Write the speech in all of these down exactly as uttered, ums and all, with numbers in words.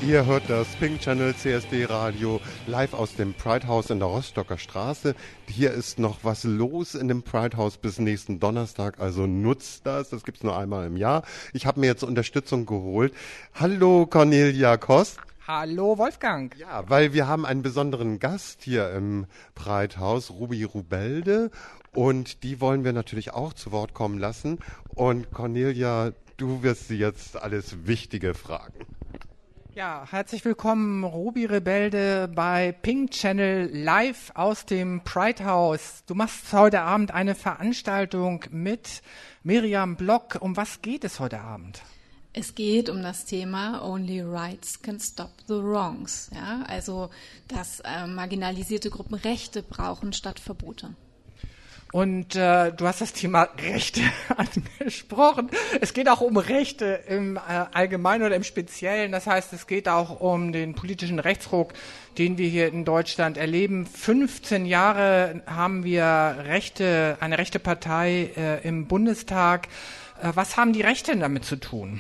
Ihr hört das Pink Channel C S D Radio live aus dem Pride House in der Rostocker Straße. Hier ist noch was los in dem Pride House bis nächsten Donnerstag, also nutzt das. Das gibt's nur einmal im Jahr. Ich habe mir jetzt Unterstützung geholt. Hallo Cornelia Kost. Hallo Wolfgang. Ja, weil wir haben einen besonderen Gast hier im Pride House, Ruby Rubelde. Und die wollen wir natürlich auch zu Wort kommen lassen. Und Cornelia, du wirst sie jetzt alles Wichtige fragen. Ja, herzlich willkommen, Ruby Rebelde bei Pink Channel live aus dem Pride House. Du machst heute Abend eine Veranstaltung mit Miriam Block. Um was geht es heute Abend? Es geht um das Thema Only Rights can stop the wrongs. Ja, also, dass äh, marginalisierte Gruppen Rechte brauchen statt Verbote. Und äh, du hast das Thema Rechte angesprochen. Es geht auch um Rechte im äh, Allgemeinen oder im Speziellen. Das heißt, es geht auch um den politischen Rechtsruck, den wir hier in Deutschland erleben. fünfzehn Jahre haben wir Rechte, eine rechte Partei äh, im Bundestag. Äh, was haben die Rechte damit zu tun?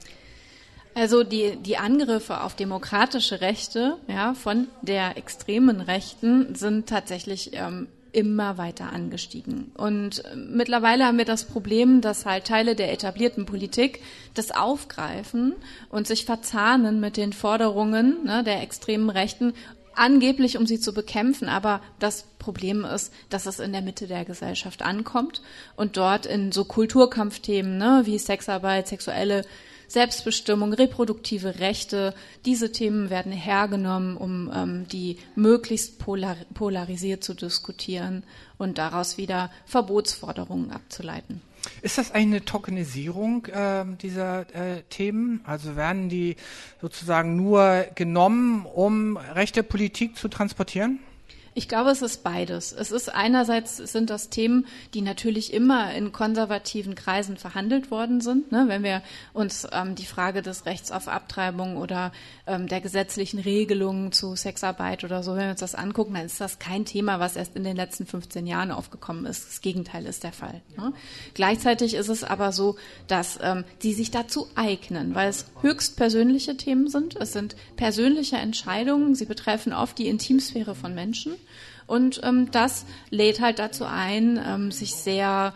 Also die, die Angriffe auf demokratische Rechte, ja, von der extremen Rechten sind tatsächlich ähm, immer weiter angestiegen. Und mittlerweile haben wir das Problem, dass halt Teile der etablierten Politik das aufgreifen und sich verzahnen mit den Forderungen, ne, der extremen Rechten, angeblich um sie zu bekämpfen. Aber das Problem ist, dass es in der Mitte der Gesellschaft ankommt und dort in so Kulturkampfthemen, ne, wie Sexarbeit, sexuelle Selbstbestimmung, reproduktive Rechte, diese Themen werden hergenommen, um ähm, die möglichst polar- polarisiert zu diskutieren und daraus wieder Verbotsforderungen abzuleiten. Ist das eine Tokenisierung äh, dieser äh, Themen? Also werden die sozusagen nur genommen, um rechte Politik zu transportieren? Ich glaube, es ist beides. Es ist einerseits sind das Themen, die natürlich immer in konservativen Kreisen verhandelt worden sind. Ne? Wenn wir uns ähm, die Frage des Rechts auf Abtreibung oder ähm, der gesetzlichen Regelungen zu Sexarbeit oder so, wenn wir uns das angucken, dann ist das kein Thema, was erst in den letzten fünfzehn Jahren aufgekommen ist. Das Gegenteil ist der Fall. Ne? Gleichzeitig ist es aber so, dass ähm, die sich dazu eignen, weil es höchst persönliche Themen sind. Es sind persönliche Entscheidungen. Sie betreffen oft die Intimsphäre von Menschen. Und ähm, das lädt halt dazu ein, ähm, sich sehr,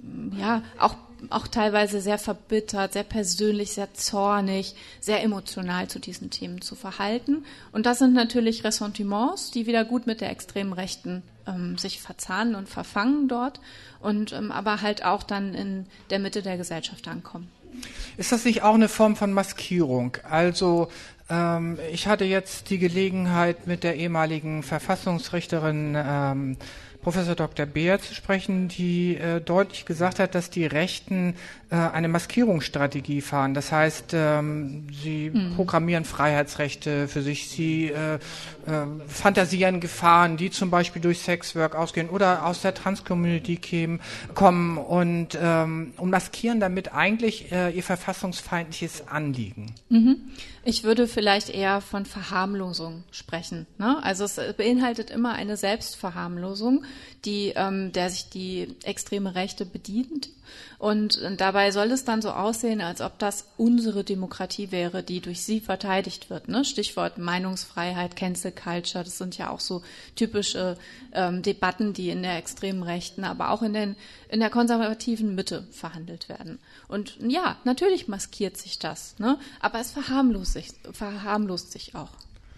ja, auch, auch teilweise sehr verbittert, sehr persönlich, sehr zornig, sehr emotional zu diesen Themen zu verhalten. Und das sind natürlich Ressentiments, die wieder gut mit der extremen Rechten ähm, sich verzahnen und verfangen dort und ähm, aber halt auch dann in der Mitte der Gesellschaft ankommen. Ist das nicht auch eine Form von Maskierung? Also ähm, ich hatte jetzt die Gelegenheit, mit der ehemaligen Verfassungsrichterin ähm, Professor Doktor Beer zu sprechen, die äh, deutlich gesagt hat, dass die Rechten äh, eine Maskierungsstrategie fahren. Das heißt, ähm, sie mhm. programmieren Freiheitsrechte für sich, sie äh, äh, fantasieren Gefahren, die zum Beispiel durch Sexwork ausgehen oder aus der Trans-Community kämen, kommen und, ähm, und maskieren damit eigentlich äh, ihr verfassungsfeindliches Anliegen. Mhm. Ich würde vielleicht eher von Verharmlosung sprechen. Ne? Also es beinhaltet immer eine Selbstverharmlosung, die, ähm, der sich die extreme Rechte bedient. Und, und dabei soll es dann so aussehen, als ob das unsere Demokratie wäre, die durch sie verteidigt wird. Ne? Stichwort Meinungsfreiheit, Cancel Culture, das sind ja auch so typische ähm, Debatten, die in der extremen Rechten, aber auch in, den, in der konservativen Mitte verhandelt werden. Und ja, natürlich maskiert sich das, ne? Aber es verharmlost sich, verharmlost sich auch.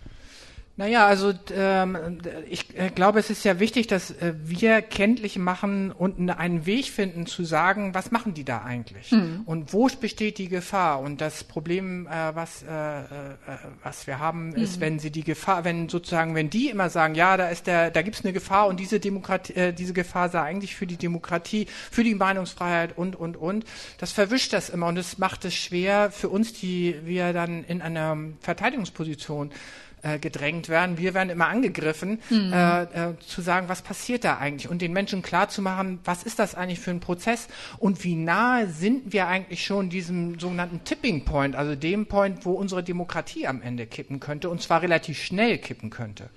Naja, also ähm, ich äh, glaube, es ist ja wichtig, dass äh, wir kenntlich machen und einen Weg finden zu sagen, was machen die da eigentlich mhm. und wo besteht die Gefahr? Und das Problem, äh, was äh, äh, was wir haben, mhm. ist, wenn sie die Gefahr, wenn sozusagen, wenn die immer sagen, ja, da ist der, da gibt's eine Gefahr und diese Demokratie, äh, diese Gefahr sei eigentlich für die Demokratie, für die Meinungsfreiheit und und und, das verwischt das immer und es macht es schwer für uns, die wir dann in einer Verteidigungsposition gedrängt werden. Wir werden immer angegriffen, mhm. äh, äh, zu sagen, was passiert da eigentlich und den Menschen klarzumachen, was ist das eigentlich für ein Prozess und wie nahe sind wir eigentlich schon diesem sogenannten Tipping Point, also dem Point, wo unsere Demokratie am Ende kippen könnte und zwar relativ schnell kippen könnte.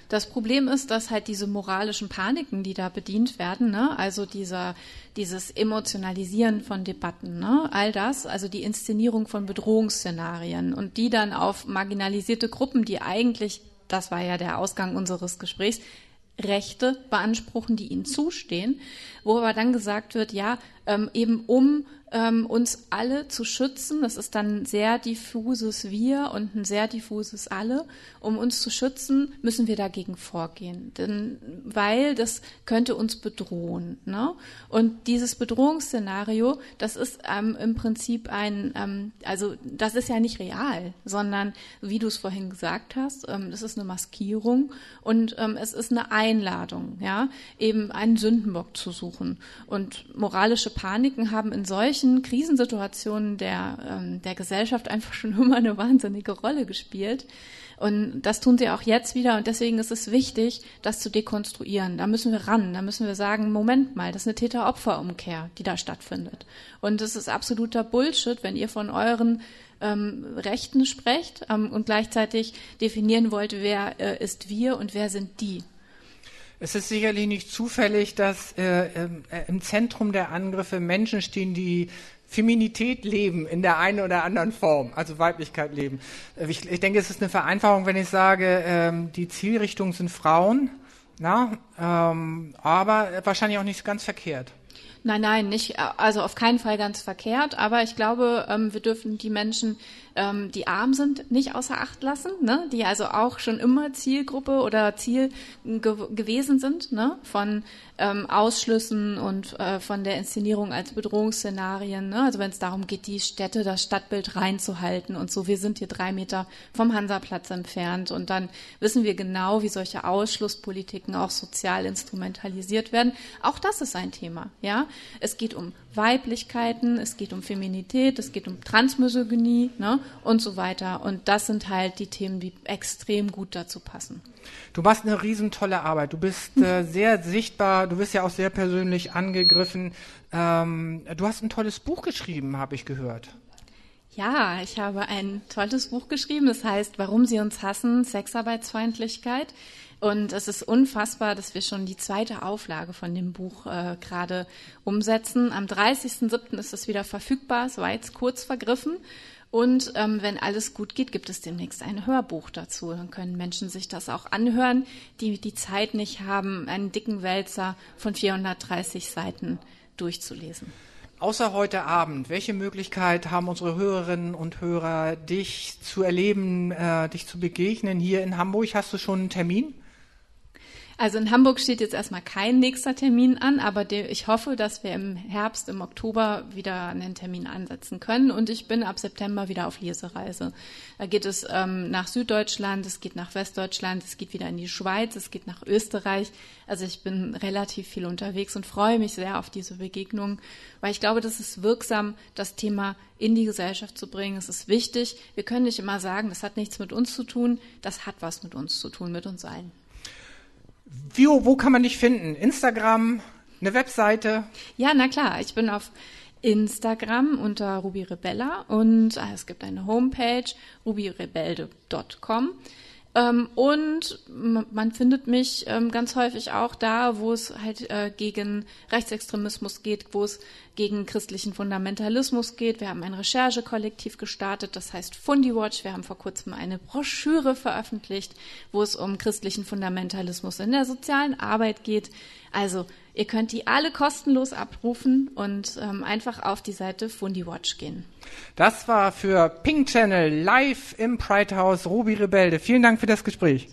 Das Problem ist, dass halt diese moralischen Paniken, die da bedient werden, ne, also dieser, dieses Emotionalisieren von Debatten, ne, all das, also die Inszenierung von Bedrohungsszenarien und die dann auf marginalisierte Gruppen, die eigentlich, das war ja der Ausgang unseres Gesprächs, Rechte beanspruchen, die ihnen zustehen, wo aber dann gesagt wird, ja, ähm, eben um ähm, uns alle zu schützen, das ist dann ein sehr diffuses Wir und ein sehr diffuses Alle, um uns zu schützen, müssen wir dagegen vorgehen, denn, weil das könnte uns bedrohen, ne? Und dieses Bedrohungsszenario, das ist ähm, im Prinzip ein, ähm, also das ist ja nicht real, sondern, wie du es vorhin gesagt hast, ähm, das ist eine Maskierung und ähm, es ist eine Einladung, ja, eben einen Sündenbock zu suchen. Und moralische Paniken haben in solchen Krisensituationen der, ähm, der Gesellschaft einfach schon immer eine wahnsinnige Rolle gespielt. Und das tun sie auch jetzt wieder. Und deswegen ist es wichtig, das zu dekonstruieren. Da müssen wir ran. Da müssen wir sagen, Moment mal, das ist eine Täter-Opfer-Umkehr, die da stattfindet. Und es ist absoluter Bullshit, wenn ihr von euren ähm, Rechten sprecht ähm, und gleichzeitig definieren wollt, wer äh, ist wir und wer sind die. Es ist sicherlich nicht zufällig, dass äh, äh, im Zentrum der Angriffe Menschen stehen, die Feminität leben in der einen oder anderen Form, also Weiblichkeit leben. Ich, ich denke, es ist eine Vereinfachung, wenn ich sage, ähm, die Zielrichtung sind Frauen, na, ähm, aber wahrscheinlich auch nicht ganz verkehrt. Nein, nein, nicht, also auf keinen Fall ganz verkehrt, aber ich glaube, ähm, wir dürfen die Menschen, ähm, die arm sind, nicht außer Acht lassen, ne? Die also auch schon immer Zielgruppe oder Ziel ge- gewesen sind, ne? Von ähm, Ausschlüssen und äh, von der Inszenierung als Bedrohungsszenarien, ne? Also wenn es darum geht, die Städte, das Stadtbild reinzuhalten und so, wir sind hier drei Meter vom Hansaplatz entfernt und dann wissen wir genau, wie solche Ausschlusspolitiken auch sozial instrumentalisiert werden. Auch das ist ein Thema, ja? Es geht um Weiblichkeiten, es geht um Feminität, es geht um Transmisogynie, ne, und so weiter. Und das sind halt die Themen, die extrem gut dazu passen. Du machst eine riesentolle Arbeit. Du bist äh, sehr sichtbar, du bist ja auch sehr persönlich angegriffen. Ähm, du hast ein tolles Buch geschrieben, habe ich gehört. Ja, ich habe ein tolles Buch geschrieben, das heißt, Warum sie uns hassen, Sexarbeitsfeindlichkeit. Und es ist unfassbar, dass wir schon die zweite Auflage von dem Buch äh, gerade umsetzen. Am dreißigsten siebten ist es wieder verfügbar, es war jetzt kurz vergriffen. Und ähm, wenn alles gut geht, gibt es demnächst ein Hörbuch dazu. Dann können Menschen sich das auch anhören, die die Zeit nicht haben, einen dicken Wälzer von vierhundertdreißig Seiten durchzulesen. Außer heute Abend, welche Möglichkeit haben unsere Hörerinnen und Hörer, dich zu erleben, äh, dich zu begegnen hier in Hamburg? Hast du schon einen Termin? Also in Hamburg steht jetzt erstmal kein nächster Termin an, aber de- ich hoffe, dass wir im Herbst, im Oktober wieder einen Termin ansetzen können. Und ich bin ab September wieder auf Lesereise. Da geht es ähm, nach Süddeutschland, es geht nach Westdeutschland, es geht wieder in die Schweiz, es geht nach Österreich. Also ich bin relativ viel unterwegs und freue mich sehr auf diese Begegnung, weil ich glaube, das ist wirksam, das Thema in die Gesellschaft zu bringen. Es ist wichtig. Wir können nicht immer sagen, das hat nichts mit uns zu tun. Das hat was mit uns zu tun, mit uns allen. Wie, wo kann man dich finden? Instagram, eine Webseite? Ja, na klar. Ich bin auf Instagram unter Ruby Rebella und ah, es gibt eine Homepage, ruby rebelde punkt com. Ähm, und man findet mich ähm, ganz häufig auch da, wo es halt äh, gegen Rechtsextremismus geht, wo es gegen christlichen Fundamentalismus geht. Wir haben ein Recherchekollektiv gestartet, das heißt Fundiwatch. Wir haben vor kurzem eine Broschüre veröffentlicht, wo es um christlichen Fundamentalismus in der sozialen Arbeit geht. Also ihr könnt die alle kostenlos abrufen und ähm, einfach auf die Seite Fundiwatch gehen. Das war für Pink Channel live im Pride House Ruby Rebelde. Vielen Dank für das Gespräch.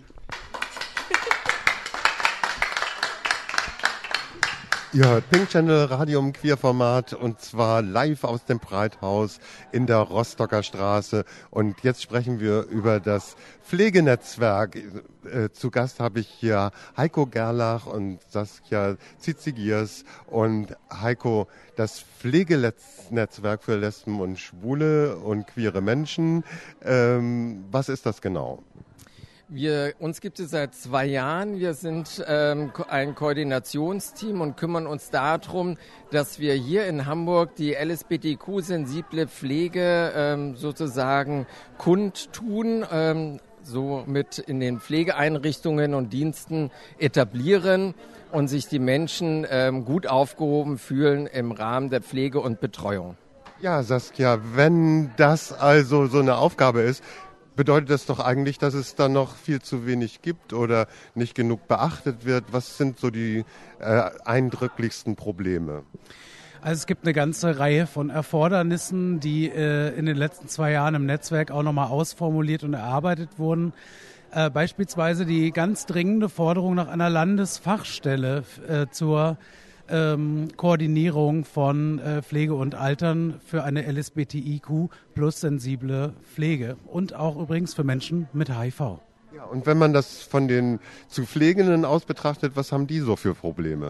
Ihr hört Pink Channel Radio im Queerformat und zwar live aus dem Pride House in der Rostocker Straße. Und jetzt sprechen wir über das Pflegenetzwerk. Äh, zu Gast habe ich hier Heiko Gerlach und Saskia Zizigiers. Und Heiko, das Pflegenetzwerk für Lesben und Schwule und queere Menschen, ähm, was ist das genau? Wir, uns gibt es seit zwei Jahren. Wir sind ähm, ein Koordinationsteam und kümmern uns darum, dass wir hier in Hamburg die L S B T Q-sensible Pflege ähm, sozusagen kundtun, ähm, somit in den Pflegeeinrichtungen und Diensten etablieren und sich die Menschen ähm, gut aufgehoben fühlen im Rahmen der Pflege und Betreuung. Ja, Saskia, wenn das also so eine Aufgabe ist, bedeutet das doch eigentlich, dass es da noch viel zu wenig gibt oder nicht genug beachtet wird. Was sind so die äh, eindrücklichsten Probleme? Also es gibt eine ganze Reihe von Erfordernissen, die äh, in den letzten zwei Jahren im Netzwerk auch nochmal ausformuliert und erarbeitet wurden. Äh, beispielsweise die ganz dringende Forderung nach einer Landesfachstelle äh, zur ähm, Koordinierung von äh, Pflege und Altern für eine L S B T I Q plus sensible Pflege und auch übrigens für Menschen mit H I V. Ja, und wenn man das von den zu Pflegenden aus betrachtet, was haben die so für Probleme?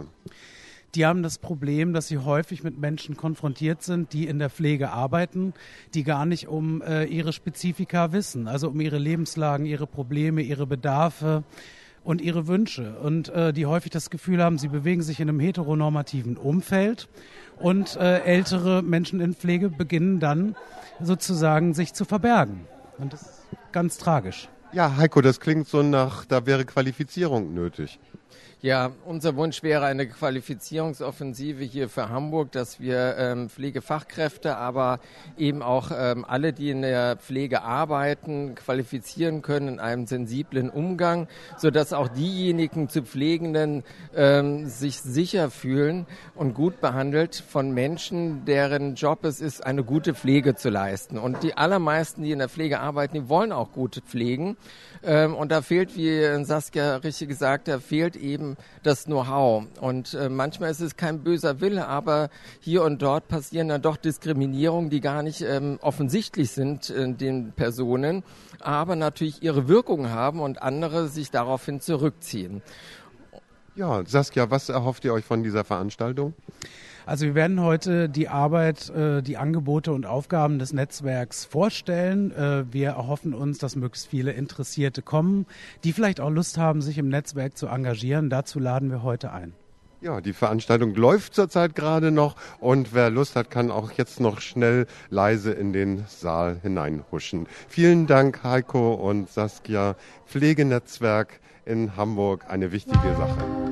Die haben das Problem, dass sie häufig mit Menschen konfrontiert sind, die in der Pflege arbeiten, die gar nicht um äh, ihre Spezifika wissen, also um ihre Lebenslagen, ihre Probleme, ihre Bedarfe und ihre Wünsche. Und äh, die häufig das Gefühl haben, sie bewegen sich in einem heteronormativen Umfeld und äh, ältere Menschen in Pflege beginnen dann sozusagen sich zu verbergen. Und das ist ganz tragisch. Ja, Heiko, das klingt so nach, da wäre Qualifizierung nötig. Ja, unser Wunsch wäre eine Qualifizierungsoffensive hier für Hamburg, dass wir ähm, Pflegefachkräfte, aber eben auch ähm, alle, die in der Pflege arbeiten, qualifizieren können in einem sensiblen Umgang, sodass auch diejenigen zu Pflegenden ähm, sich sicher fühlen und gut behandelt von Menschen, deren Job es ist, eine gute Pflege zu leisten. Und die allermeisten, die in der Pflege arbeiten, die wollen auch gute pflegen. Ähm, und da fehlt, wie Saskia richtig gesagt hat, fehlt eben das Know-how. Und äh, manchmal ist es kein böser Wille, aber hier und dort passieren dann doch Diskriminierungen, die gar nicht ähm, offensichtlich sind äh, den Personen, aber natürlich ihre Wirkung haben und andere sich daraufhin zurückziehen. Ja, Saskia, was erhofft ihr euch von dieser Veranstaltung? Also wir werden heute die Arbeit, äh, die Angebote und Aufgaben des Netzwerks vorstellen. Äh, wir erhoffen uns, dass möglichst viele Interessierte kommen, die vielleicht auch Lust haben, sich im Netzwerk zu engagieren. Dazu laden wir heute ein. Ja, die Veranstaltung läuft zurzeit gerade noch und wer Lust hat, kann auch jetzt noch schnell leise in den Saal hineinhuschen. Vielen Dank, Heiko und Saskia. Pflegenetzwerk in Hamburg, eine wichtige Sache.